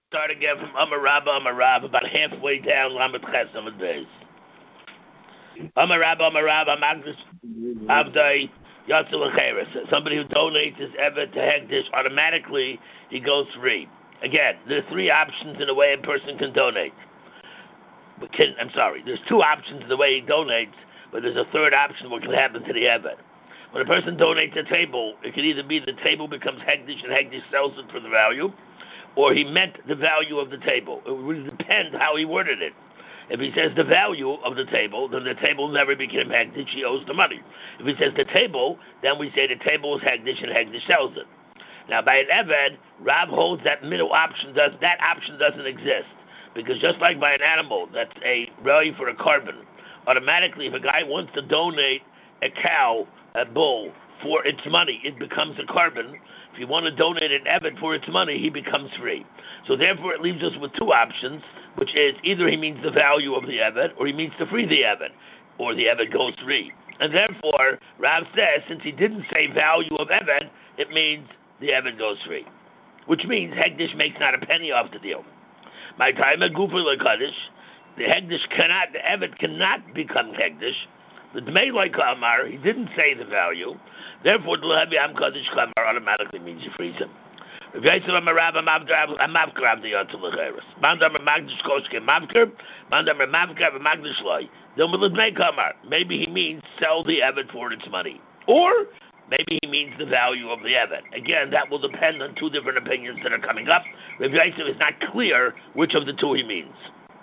Start again from Amar Rabba, about halfway down Lamed Ches of the days. Amar Rabba, Magdish Avdai Yatzil Acheres. Somebody who donates his Evet to Hekdesh, automatically he goes free. Again, there are three options in the way a person can donate. There's two options in the way he donates, but there's a third option what can happen to the Evet. When a person donates a table, it can either be the table becomes Hekdesh and Hekdesh sells it for the value, or he meant the value of the table. It would depend how he worded it. If he says the value of the table, then the table never became Hekdesh, he owes the money. If he says the table, then we say the table is Hekdesh and Hekdesh sells it. Now by an Eved, Rav holds that middle option doesn't exist. Because just like by an animal that's a value for a carbon, automatically if a guy wants to donate a cow, a bull, for its money, it becomes a carbon. If you want to donate an Evet for its money, he becomes free. So therefore it leaves us with two options, which is either he means the value of the Evet, or he means to free the Evet, or the Evet goes free. And therefore, Rav says, since he didn't say value of Evet, it means the Evet goes free. Which means Hekdesh makes not a penny off the deal. My time at Gufer LeKaddish, the Evet cannot become Hekdesh. The Dmei like Kamar, he didn't say the value. Therefore, the Levi Am Kaddish Kamar automatically means you freeze him. If you say I'm a rabbi, I'm mavker of the Yotzil Lecheres. Mandam Magdish Koshke mavker, Mandam Mavker of Magdish Loy. Then with the Dmei Kamar, maybe he means sell the Evet for its money. Or maybe he means the value of the Evet. Again, that will depend on two different opinions that are coming up. Rabbi Yosef is not clear which of the two he means.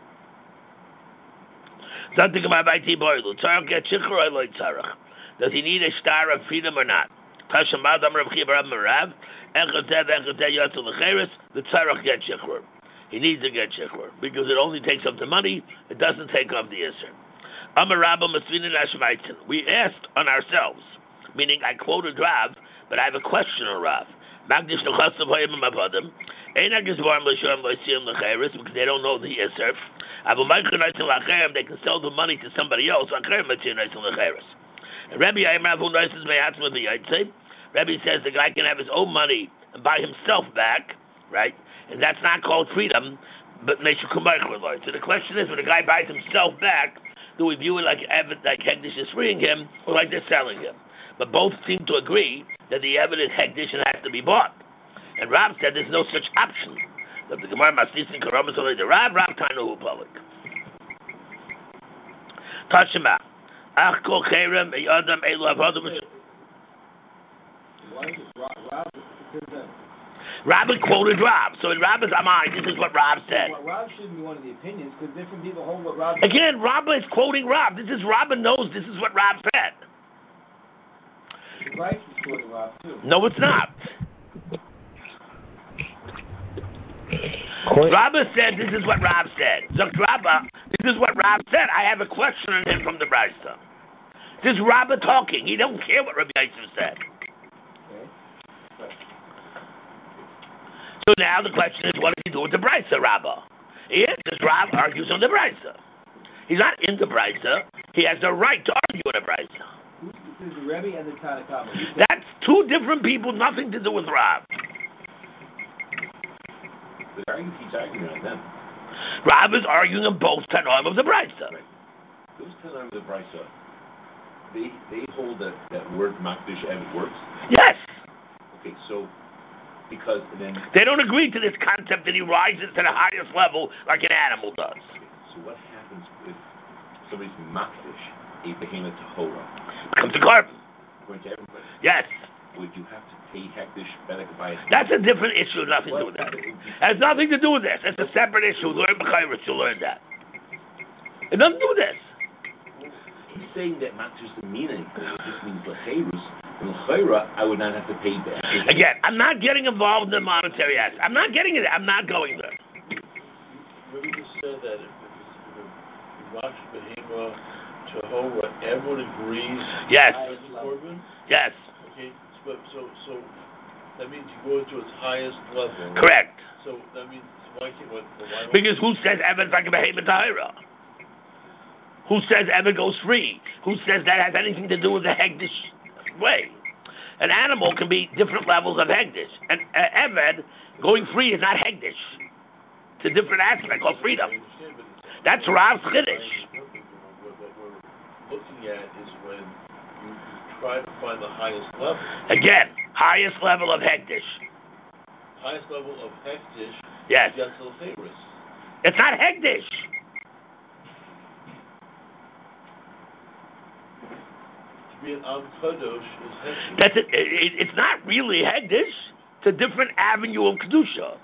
Does he need a star of freedom or not? The tzarach get shechur. He needs to get shechur because it only takes up the money, it doesn't take up the iser. We asked on ourselves, meaning I quoted Rav, but I have a question on Rav. Because they don't know the iser. They can sell the money to somebody else. And Rebbe says the guy can have his own money and buy himself back, right? And that's not called freedom, but so the question is, when a guy buys himself back, do we view it like Hekdesh is freeing him, or like they're selling him? But both seem to agree that the evidence Hekdesh has to be bought. And Rav said there's no such option. The Gemara Masisin Karamas the Rav Tainu Public. Tashima. Ach kol cherem yadam elu avadam. Rabbi quoted Rav. So in Rabbi's mind, this is what Rav said. Well, Rav shouldn't be one of the opinions because different people hold what Rav said. Again, Rabbi is quoting Rav. Rabbi knows this is what Rav said. The Rice is quoting Rav too. No, it's not. Rabbi said this is what Rav said. Zok Rabbi, this is what Rav said. I have a question on him from the Brisa. This is Rabbi talking. He don't care what Rabbi Yosef said. So now the question is, what does he do with the Brisa, Rabbi? Because Rav argues on the Brisa. He's not in the Brisa. He has the right to argue on the Brisa. This is the Rebbe and the Tanakama. That's two different people, nothing to do with Rav. He's arguing on them. Rav is arguing on both Tanoim of the Brisa. Right. Those Tanoim of the Brisa, they hold that word Makdish Evet works? Yes. Okay, so because then they don't agree to this concept that he rises to the highest level like an animal does. Okay, so what happens if somebody's Makdish a behemoth Tahora? Becomes a carbon. According to everybody. Yes. Would you have to pay Hekdesh Bedek by it? That's a different issue, nothing to do with that. It has nothing to do with this. It's a separate issue. Learn B'chayris, you'll learn that. It doesn't do this. He's saying that Makdish doesn't mean anything. It just means L'chayrus. In L'chayra, I would not have to pay back. Again, I'm not getting involved in the monetary aspect. I'm not getting it. I'm not going there. Maybe just said that if Max Behema Tahora, everyone agrees. Yes. Yes. Okay, so that means you go to its highest level. Right? Correct. So that means why can't why because who says Evan like a behemoth Tahira? Who says Evan goes free? Who says that has anything to do with the Hekdesh way? An animal can be different levels of Hekdesh. And Evan going free is not Hekdesh. It's a different aspect called freedom. I understand, but it's- That's Rav's Chiddush. What we're looking at is when you try to find the highest level. Again, highest level of Hektish. Highest level of Hektish. Yes. Yetzil Chayrus. It's not Hektish. To be an Am Kadosh is Hektish. That's it. It's not really Hektish. It's a different avenue of Kedusha.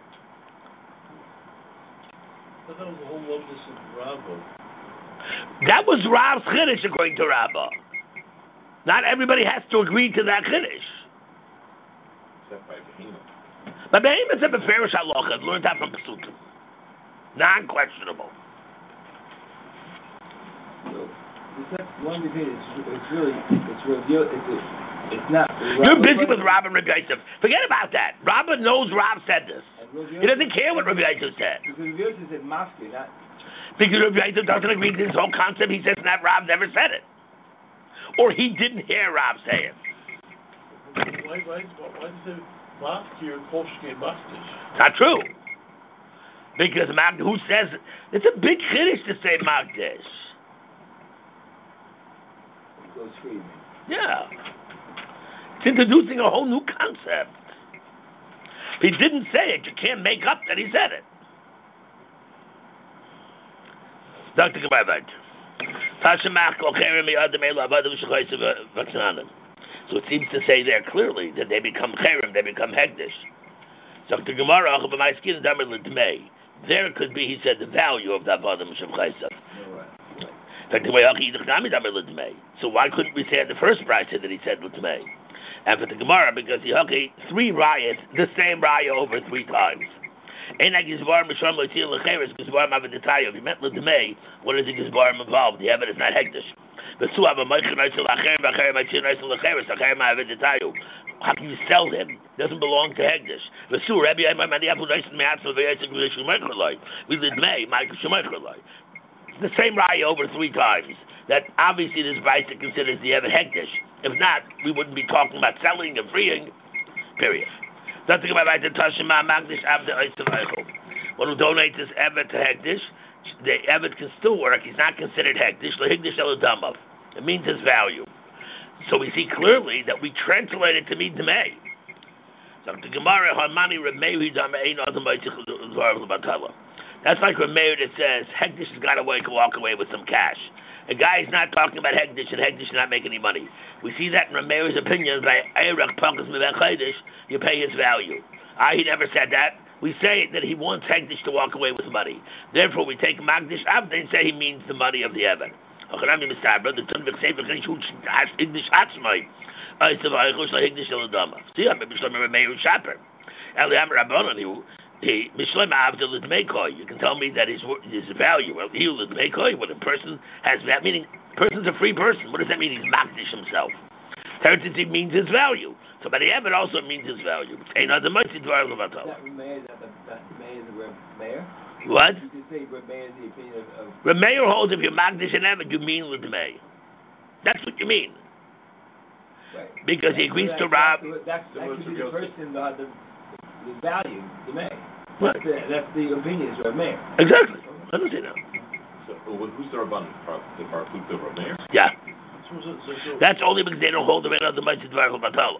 But that was the whole lotus in Rabbah. That was Rav's Chiddush according to Rabbah. Not everybody has to agree to that Chiddush. Except by Behemoth. But Behemoth said Beferish Halacha. Learned that from Pesukim. Non-questionable. So, one debate, it's not. You're busy with Rav and Rabbi Yosef. Forget about that. Rabbah knows Rav said this. He doesn't care what Rabbi Yosef said. Because Rabbi Yosef said Mafki, not. Because Rabbi Yosef doesn't agree to this whole concept. He says that Rav never said it. Or he didn't hear Rav say it. Why does it Mafkir Koshke Maftish? Not true. Because who says it's a big chiddush to say Magdish. It goes free. Yeah. It's introducing a whole new concept. If he didn't say it, you can't make up that he said it. Dr. Gebarvat. So it seems to say there clearly that they become cherem, they become hegdish. Dr. Gemara, there it could be, he said, the value of that Vadim Shem Chaysav. So why couldn't we say at the first price that he said L'Tmei? And for the Gemara, because he had 3 rayas, the same raya over 3 times. If you meant L'Tmei, what is the Gizbarim involved? The evidence is not hektish. How can you sell him? It doesn't belong to Hegdish. It's the same raya over 3 times. That obviously this Brisa considers the Evet Hegdish. If not, we wouldn't be talking about selling and freeing. Period. Nothing about Tashima Magdish Abde Eitzavaychel. When we donate this Evet to Hegdish, the Evet can still work. He's not considered Hegdish. Hegdish Eladamav. It means his value. So we see clearly that we translate it to mean Demei. So the Gemara, Harmani Remehu Damein Batala. That's like Remehu that says Hegdish has got to walk away with some cash. A guy is not talking about Hegdish, and Hegdish not make any money. We see that in Remehu's opinion by Eirach Pakas Mevach you pay his value. He never said that. We say that he wants Hegdish to walk away with money. Therefore, we take Magdish Abd and say he means the money of the Evan. The you can tell me that his value. When a person has that, meaning a person's a free person. What does that mean? He's Magdish himself. Heritage means his value. So by the Evan also means his value. That Rameir is the Rameir? What? You could say Rameir is the opinion of... Rameir holds if you're Magdish and Evan, you mean L'Dmei. That's what you mean. Right. Because he agrees to rob... That could be the person, the value, the May. Right. That's the opinion, is Rameir. Exactly. I don't see that. So, who's the Rabban? The Barfuk, the Rameir? Yeah. So, That's only because they don't hold the man on the Mitzvah Dvar Batala.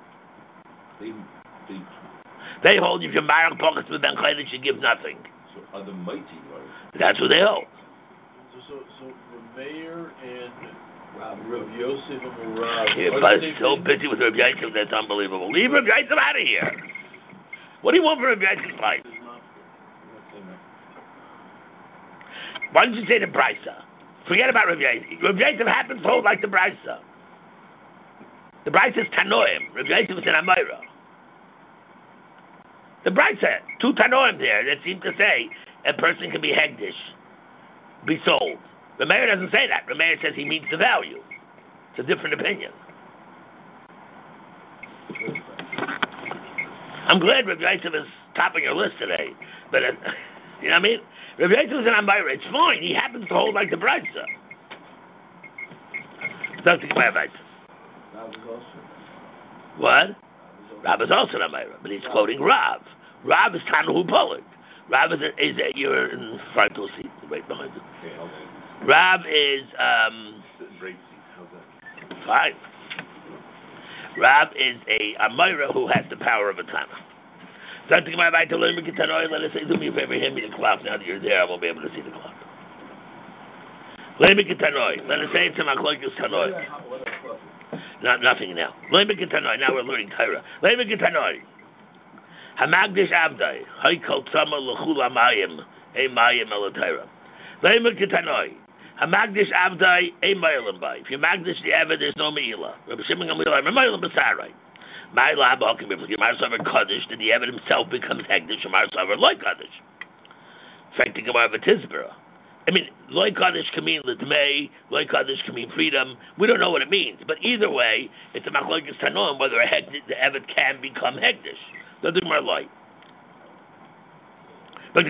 They hold if you're Marach Pockets with Ben Chaydish, you give nothing. So are the mighty ones? That's what they hold. So Rameir and Rav Yosef and Rav. Everybody's so busy with Rav Yosef, that's unbelievable. Leave Rav Yosef out of here. What do you want for Rav Yosef's life? Why don't you say the Brisa? Forget about Rav Yosef. Rav Yosef happens to hold like the Brisa. The Brisa is Tanoim. Rav Yosef is an Amayra. The Brisa, 2 Tanoim there that seem to say a person can be Hegdish, be sold. The mayor doesn't say that. The mayor says he means the value. It's a different opinion. I'm glad Rav Yosef is top on your list today. But, you know what I mean? Rav Yosef is an Amayra. It's fine. He happens to hold like the Brisa. Dr. Gebarvat. What? Rav is also an Amayra, but he's quoting Rav. Rav is Tanahu Polik. Rav is you're in front row seat, right behind you. Okay, hold on. Rav is Great seat. How's that? fine. Rav is a Amira who has the power of a Tana. Something my right to learn me Tanoi. Let us say, do me a favor, hand me the clock. Now that you're there, I won't be able to see the clock. Let me Tanoi. Let us say it's a Machlokes Tanoi. Not nothing now. Let me Tanoi. Now we're learning Torah. Let me Tanoi. Hamagdish Abdai. Haikol Tzama L'chul Amayim. A Mayim El Torah. Let me Tanoi. Hamagdish Abdai. A Mayim Bay. If you Magdish the Avad, there's no Meila. Rabbi Shimon Gamliel. I'm a Mayim Basarai. My lab Hakim if Gemar Savar Kaddish, then the Avad himself becomes Hegdish. Gemar Savar Loy Kaddish. Affecting Gemar Batisbara. I mean, Loy Kaddish can mean Litmei, Loy Kaddish can mean freedom. We don't know what it means. But either way, it's a Machlokes Tanoim whether the Evid can become Hegdish. Doesn't more Loy. But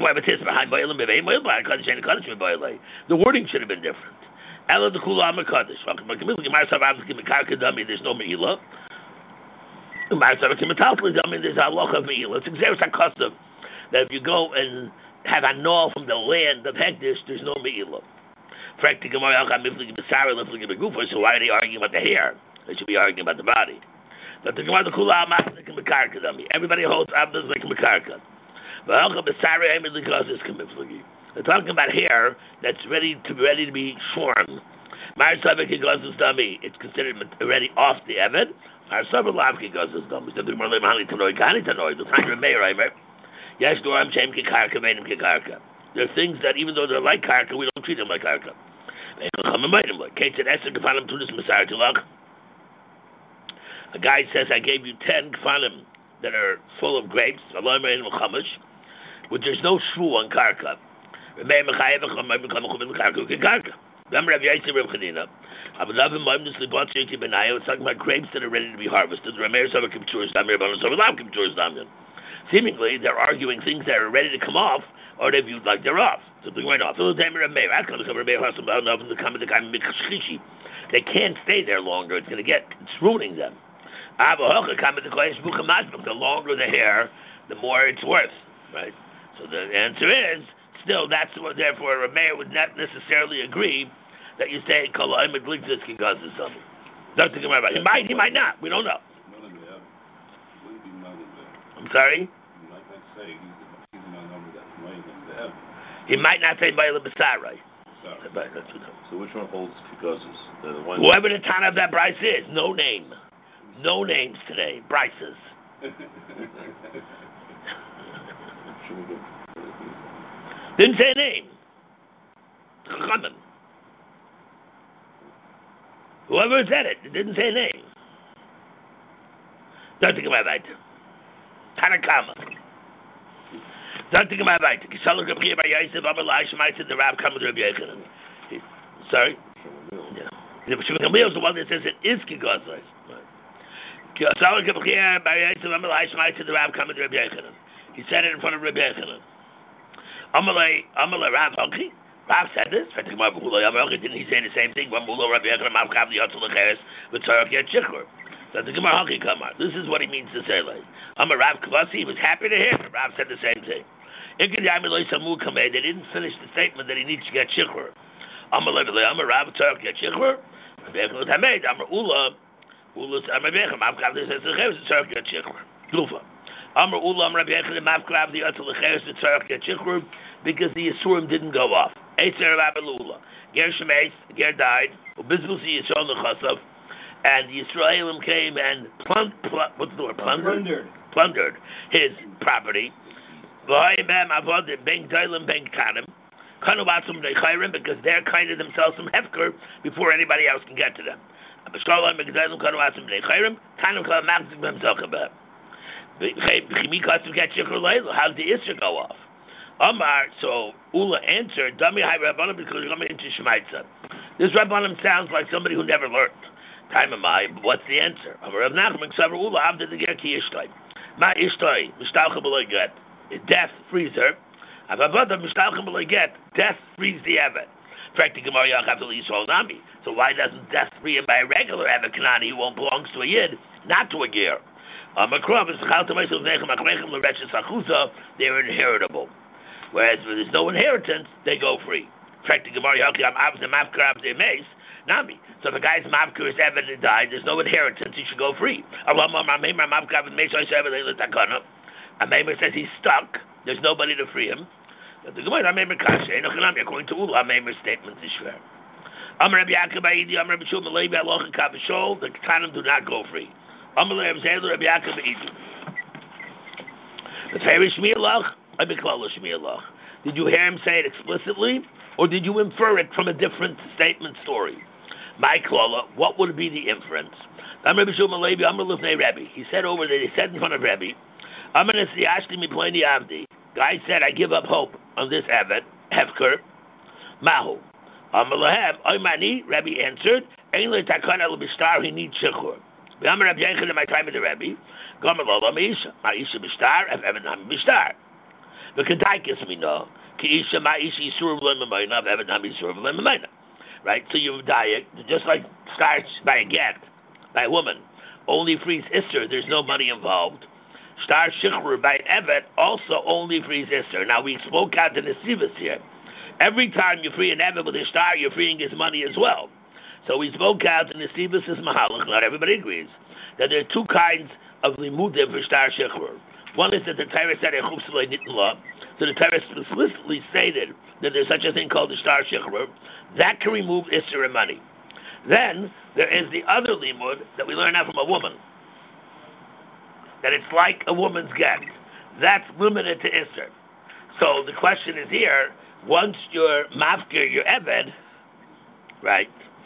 the wording should have been different. Ella the Kula Kaddish. There's no Me'ilah. There's a halacha of Me'ilah. It's exactly a custom that if you go and have a null from the land of Hekdesh, there's no Me'ilah. So why are they arguing about the hair? They should be arguing about the body. But the Gemara, the Kula everybody holds Abdas like Mekarka. They're talking about hair that's ready to be shorn. It's considered already off the Evid. Our several lavki goes as dumb. The more limali tanoi kani tanoi. The time of right? Yes, doram shem kikarka meinim kikarka. There are things that even though they're like karka, we don't treat them like karka. A guy says, I gave you 10 kfanim that are full of grapes, which there's no shvu on karka. It's talking about grapes that are ready to be harvested. Seemingly, they're arguing things that are ready to come off, or they viewed like they're off. So they're going off. They can't stay there longer. It's ruining them. The longer the hair, the more it's worth, right? So the answer is, still, that's what, therefore, Rameir would not necessarily agree that you say, Kolaim Adlikziski Gazis something. Don't think about it. He might not. We don't know. I'm sorry? He might not say Baila Basarai. So which one holds Kigazis? Whoever the Tana of that Bryce is, no name. No names today. Bryces. Didn't say a name. Chachamim. Whoever said it didn't say a name. Don't think about that. Tanakama. Don't think about that. Kishalach Gabriel by Yosef Amalai Shemai said the Rav come with Rabbi Yechanan. Sorry? Yeah. Shimon Gamliel is the one that says it is Kigazai. Kishalach Gabriel by Yosef Amalai Shemai said the Rav come with Rabbi Yechanan. He said it in front of Rabbi Yechanan. Amalai Rav Honki. Rav said this. Didn't he say the same thing? This is what he means to say. Like, Rav Kvasi, he was happy to hear it. Rav said the same thing. They didn't finish the statement that he needs to get shikhr. Rav Tzarek get shikhr. Because the Yisurim didn't go off. Ger Shemeis, Ger died, and the Yisraelim came and plundered his property. Because they're kind of themselves some hefker before anybody else can get to them. How's the Isra go off? Amar, so Ula answered, Dami Hai Rabbanim, because you're coming into Shemaitza. This Rabbanim sounds like somebody who never learned. Time am I, but what's the answer? Amar Rav Nachman, Ksavar Ula, Avda the Ger Ki Ishtoi. Ma Ishtoi, Mishtalcha B'loi Get. Death frees her. Avavada Mishtalcha B'loi Get. Death frees the Evet. So why doesn't death free him by a regular Evet Kanani who won't belongs to a Yid, not to a Ger? They're inheritable. Whereas when there's no inheritance, they go free. Practically, Nami. So if a guy's mavkir is ever to die, there's no inheritance, he should go free. A Maimer says he's stuck, there's nobody to free him. The Gemara Maimer Kasha, according to Ula, Maimer's statement is fair. Rabbi Yaakov Aidi, Rabbi Shul Malay, Aloch and Kabashol, the Ketanim do not go free. Rabbi Yaakov Aidi. The Farish Shmielach, Rabbi Klala Shmielach. Did you hear him say it explicitly, or did you infer it from a different statement story? My Klala, what would be the inference? Rabbi Shul Malay, Rabbi. He said over there, he said in front of Rabbi, Guy said, I give up hope on this Eved, Hefker, Mahu. Rabbi answered, he needs Shechur. Rabbi Yechon, my time with the Rabbi, Ma'isha Bishtar, Eved Nam Bishtar. The Kedaikis we know, Kiisha Ma'isha Yisur V'Lem Eved Nam Yisur V'Lem. Right? So you die, just like starts by a get, by a woman, only frees Isser, there's no money involved. Star Shechur by Evet also only frees Isser. Now we spoke out the Nesivas here. Every time you free an Evet with a star, you're freeing his money as well. So we spoke out the Nesivas is Mahalach. Not everybody agrees that there are two kinds of limudim for Star Shechur. One is that the Torah said Echupsalei Nitnla. So the Torah explicitly stated that there's such a thing called the Star Shechur that can remove Isser and money. Then there is the other limud that we learn out from a woman. That it's like a woman's get. That's limited to Isser. So the question is here, once you're mafkir, your Eved, right?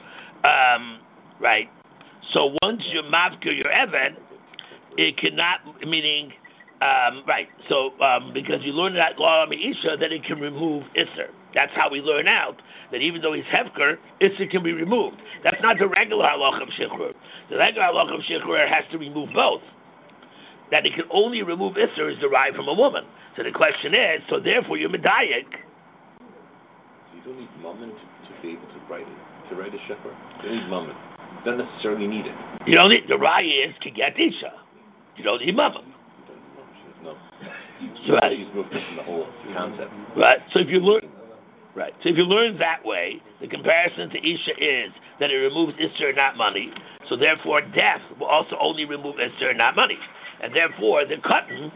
Right. So once you're mafkir, your Eved, it cannot, meaning, right. So because you learn that law Isha, that it can remove Isser. That's how we learn out that even though he's hefker, Isser can be removed. That's not the regular halach of Shechur. The regular halach of Shechur has to remove both. That it can only remove Isser is derived from a woman. So the question is, so therefore you're medayik. So you don't need mammon to be able to write it, to write a shepherd? You don't need mammon. You don't necessarily need it. You don't need, the raya is to get Isha. You don't need mammon. No. Right. She's moved from the whole concept. Right. So if you learn, right. So if you learn that way, the comparison to Isha is that it removes Isser, not money. So therefore death will also only remove Isser, not money. And therefore, the cotton,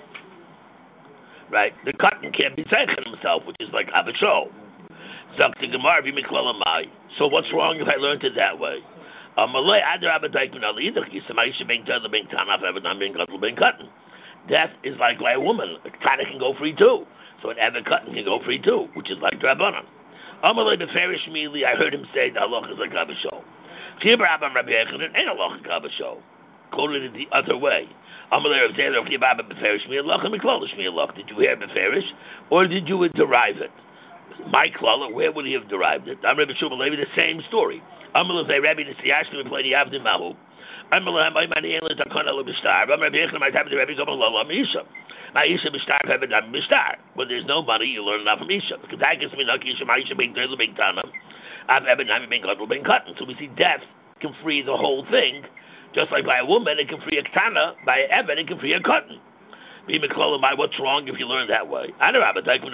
right, the cotton can't be zeichen himself, which is like Abishol. So what's wrong if I learned it that way? Death is like a woman. A Tana can go free too. So an Eved cotton can go free too, which is like Drabanan. I heard him say the halach is like Abishol. Ain't halach like Abishol. Quoted it the other way. Did you hear Beferish, or did you derive it? My klala, where would he have derived it? I'm Rabbi Shmuel Levi, the same story. I'm Rabbi the Siyashkim and Pliny Avdim Mahu. I'm Rabbi Maniel Takana Lubistar. I'm Rabbi Yechon, my time the Rabbi Gomala Misha. My Isha Bishtar, Pebedam Bishtar. When there's no money, you learn enough from Isha. Because that gets me lucky, Isha, my Isha being Delu being Tana. I've Ebedam being Gadol being Cotton. So we see death can free the whole thing. Just like by a woman, it can free a Ketana. By an Eved, it can free a cotton. What's wrong if you learn that way? So the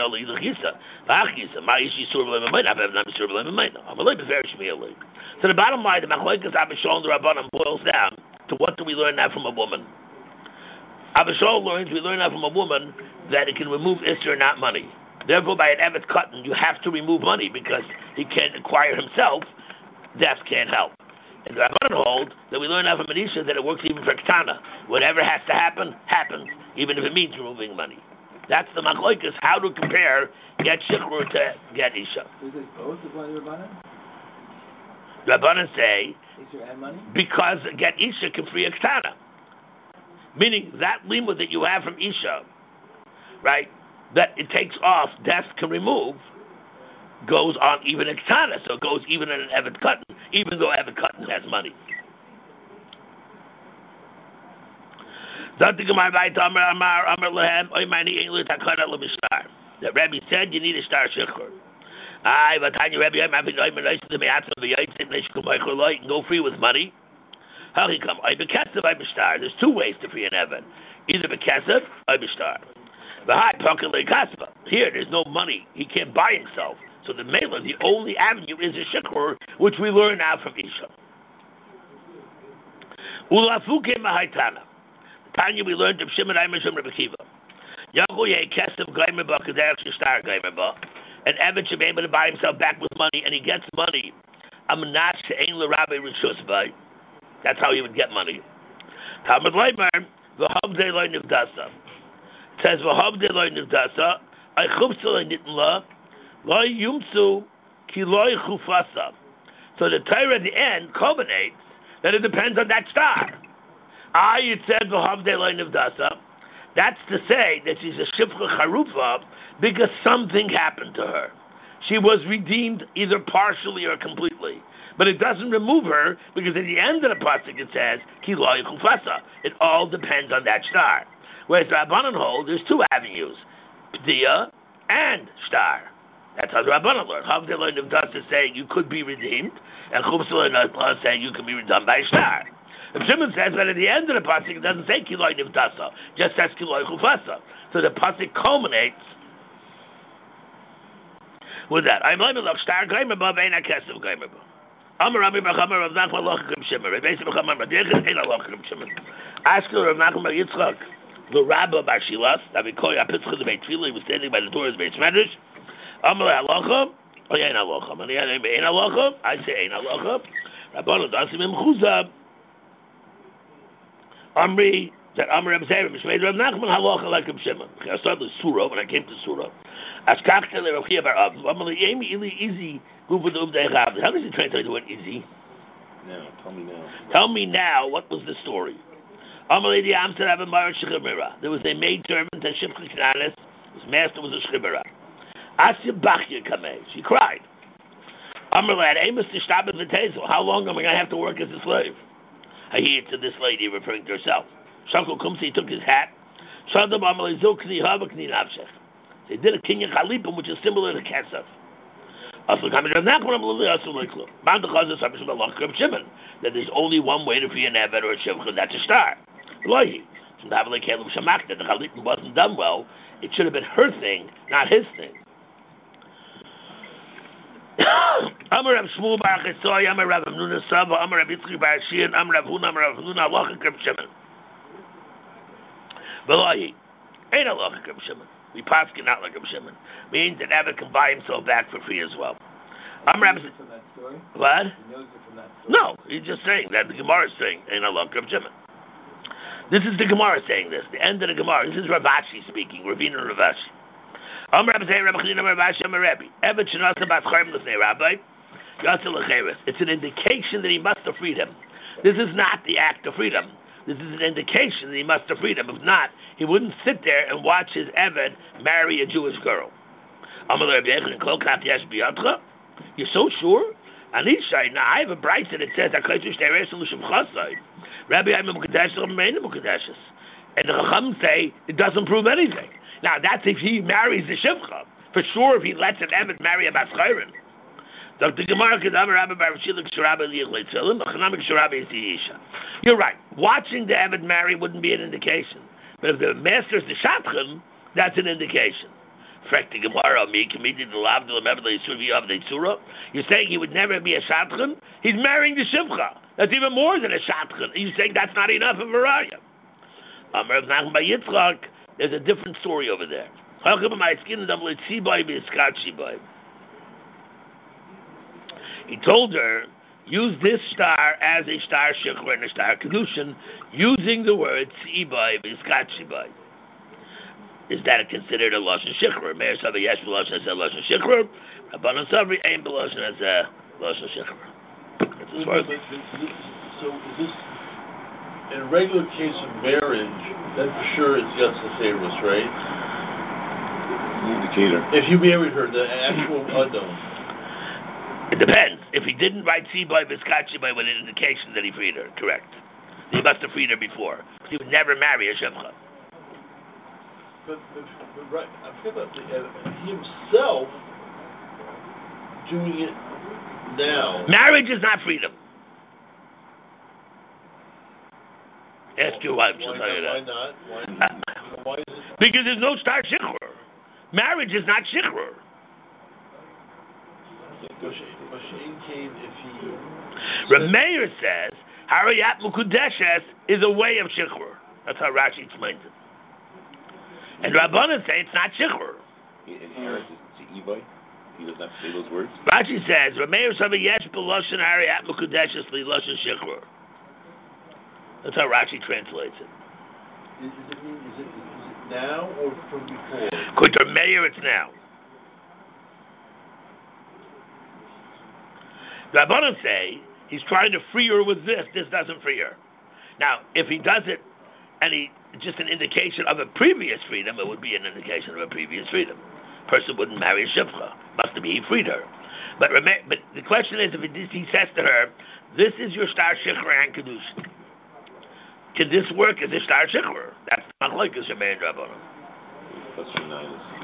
bottom line, the Machlokes Abishol and the Rabbanan boils down to what do we learn now from a woman? Abishol learns, we learn now from a woman that it can remove Isser, not money. Therefore, by an Eved cotton, you have to remove money because he can't acquire himself. Death can't help. And the Rabbanan hold that we learn out from Isha that it works even for Ketana. Whatever has to happen, happens, even if it means removing money. That's the Machlokes, how to compare get Shechur to get Isha. Is it both according to Rabbanan? Rabbanan say, Isha and money? because get Isha can free a Ketana. Meaning that limud that you have from Isha, right, that it takes off, death can remove, goes on even in Ketana, so it goes even in an Eved Cotton, even though Eved Cotton has money. That Rabbi said you need a star shechur. You can go free with money. There's two ways to free an Eved. Either Bekesef or Bishtar. The high pocket kaspa. Here, there's no money. He can't buy himself. So the mela, the only avenue is a shikhr, which we learn now from Isha. Ulafuke mahaitana. Tanya, we learned of Shimon Aimer Shimon Rebbe Kiva. Yahu ye kesef gaimer ba kaderach shtar gaimer ba. An Evan should be able to buy himself back with money, and he gets money. Amnach she'ein l'rabbi rishus bay. That's how he would get money. Talmud Leimer v'havdei lo nivdasa. It says v'havdei lo nivdasa. I chubsu lo nitn la. Lo yumtzu ki lo chufasa. So the Torah at the end culminates that it depends on that star. It said v'havdei lo nivdasa. That's to say that she's a shifcha charufa because something happened to her. She was redeemed either partially or completely. But it doesn't remove her because at the end of the pasuk it says, Ki lo yichufasa. It all depends on that star. Whereas the Rabbanan hold, there's two avenues, P'diya and star. That's how the Rabbanan learn. Havdei lo nivdasa is saying you could be redeemed, and Chubsa lo nivdasa is saying you can be redeemed by a star. If Shimon says that at the end of the pasuk it doesn't say kiloi nivdasa, just says kiloi chufasa. So the pasuk culminates with that. I'm blaming loch star gleimer above ein akesef gleimer above. Amar Rabbi Bachamar Rav Nachman lochim Shimon. Rabbi Bachamar Madechet ein lochim Shimon. Ask Rav Nachman Bar Yitzchak the Rabba Bar Shilas. Rabbi Koy Apitzcha the Beit Tefillah. He was standing by the door of the Beit Medrash. Amar halacha. Oh yeah, ein halacha. And ein halacha. I say ein halacha. Rabbanu dasim im chuzab. Amri that Amr Reb Zera Mishmei Rav Nachman halacha like Reb Shimon. I started the surah when I came to surah. As kakte le Rav Chia bar Av. Amali Amy Ili Easy Gufa Dub Deichav. How does he translate the word easy? No, tell me now. Tell me now. What was the story? Amali Di Amsterdam and Mara Shechimera. There was a maid servant at Shifcha Knanis. His master was a Shechimera. Asya Bachya Kamei. She cried. Amr lad Amos to stop at the table. How long am I going to have to work as a slave? I hear to this lady referring to herself. Shakul Kumsi took his hat. Shadab Amalei Zokni Havakni Navshech. They did a Kinyan Chalipim, which is similar to Kesef. That there's only one way to free an Eved or a Shivcha, and that's a star. The Chalipim wasn't done well. It should have been her thing, not his thing. Amar Rav Shmuel bar Chesoy, Amar Rav Amnuna Sava, Amar Rav Yitzchak bar Shian, Amar Rav Huna, Amar Rav Huna, Halacha Reb Shimon. V'lohi, ain't Halacha Reb Shimon. We paskin not like Reb Shimon. Means that Eved can buy himself back for free as well. Amar Rav. From that story? What? He knows it from that story. No, he's just saying that the Gemara is saying ain't Halacha Reb Shimon. This is the Gemara saying this. The end of the Gemara. This is Rav Ashi speaking. Ravina Rav Ashi. It's an indication that he must have freed him. This is not the act of freedom. This is an indication that he must have freed him. If not, he wouldn't sit there and watch his Eved marry a Jewish girl. You're so sure? Anishai, now I have a bright that says Rabbi and the Chacham say it doesn't prove anything. Now that's if he marries the Shivcha. For sure, if he lets an Eved marry a Baschayrin. You're right. Watching the Eved marry wouldn't be an indication. But if the master is the Shatchan, that's an indication. You're saying he would never be a Shatchan? He's marrying the Shivcha. That's even more than a Shatchan. You're saying that's not enough of a raya. There's a different story over there. He told her, use this star as a star shikhr and a star kedushin, using the word tzibay b'iskat shibay. Is that considered a lashon shikhr? Meir Savi yesh b'lashon as a lashon shikhr. Rabbanan Savri ain't b'lashon as a lashon shikhr. That's as far as. So is this in a regular case of marriage? Then for sure it's Yatzaserus, right? Indicator. If you married her, the actual unknown. It depends. If he didn't write Tzibay B'Skat Shibay with an indication that he freed her, correct. He must have freed her before. He would never marry a Shivcha. But right, I feel that himself doing it now. Marriage is not freedom. Ask your wife, she'll tell you that. Why not? Why is it? Because there's no star shichrur. Marriage is not shichrur. Masha'in came if he... Reb Meir says, Harayat Mukudeshes is a way of shichrur. That's how Rashi explains it. And Rabbanan say it's not shichrur. Inherit is Iboy. He doesn't have to say those words. Rashi says, Reb Meir says, Yesh b'loshen Harayat Mukudeshes li-loshen shichrur. That's how Rashi translates it. Is it now or from before? According to Meir, it's now. The Rabbanan say he's trying to free her with this. This doesn't free her. Now, if he does it, and he just an indication of a previous freedom, it would be an indication of a previous freedom. Person wouldn't marry a shivcha. Must be he freed her. But the question is, if he says to her, "This is your star shikra and kedusha," can this work as a star shikra? That's not like a Shemay and Rabbanan. That's